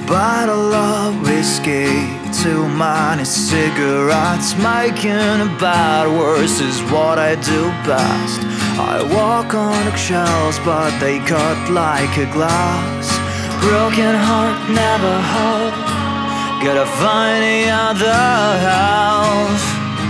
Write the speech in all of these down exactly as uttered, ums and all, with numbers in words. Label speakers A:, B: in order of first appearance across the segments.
A: bottle of whiskey, two money cigarettes. Making a bad worse is what I do best. I walk on eggshells, but they cut like a glass. Broken heart never hope, gotta find the other half.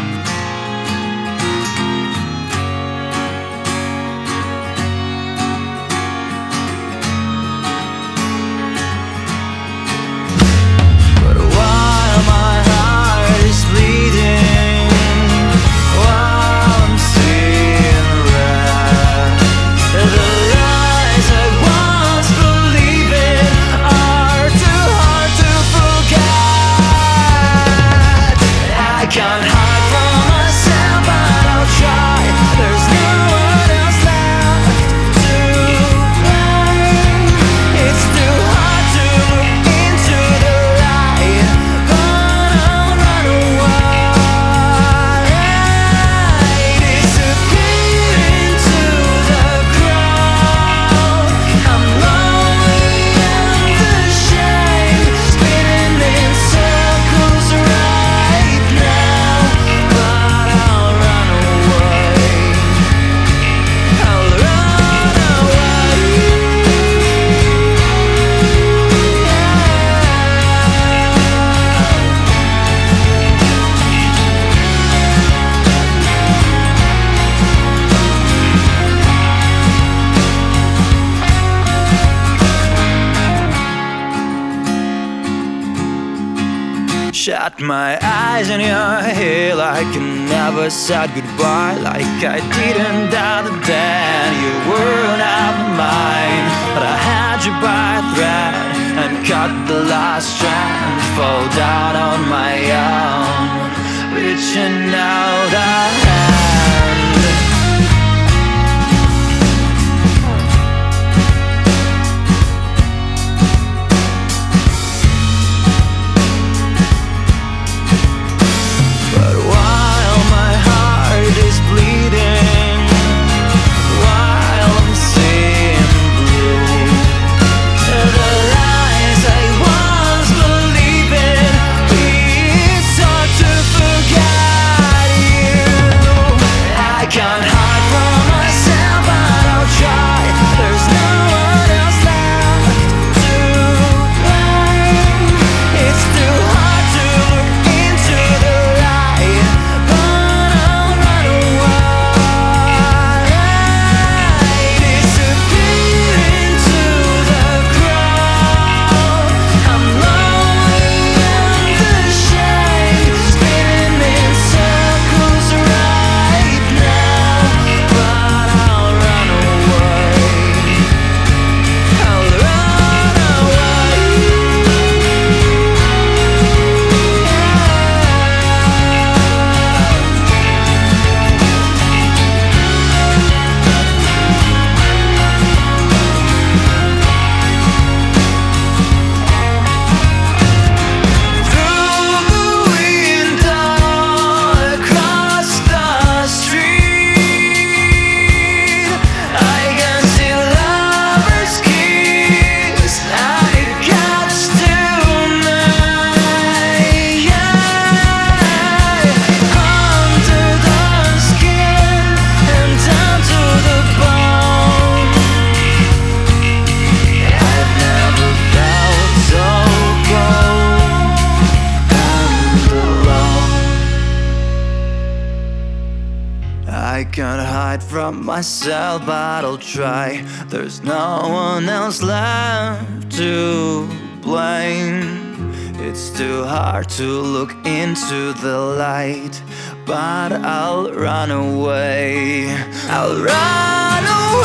A: Shut my eyes in your hair like I never said goodbye, like I didn't doubt that you were not mine. But I had you by a thread and cut the last strand, fall down on my own, reaching out a hand. I can't hide from myself, but I'll try. There's no one else left to blame. It's too hard to look into the light, but I'll run away. I'll run away.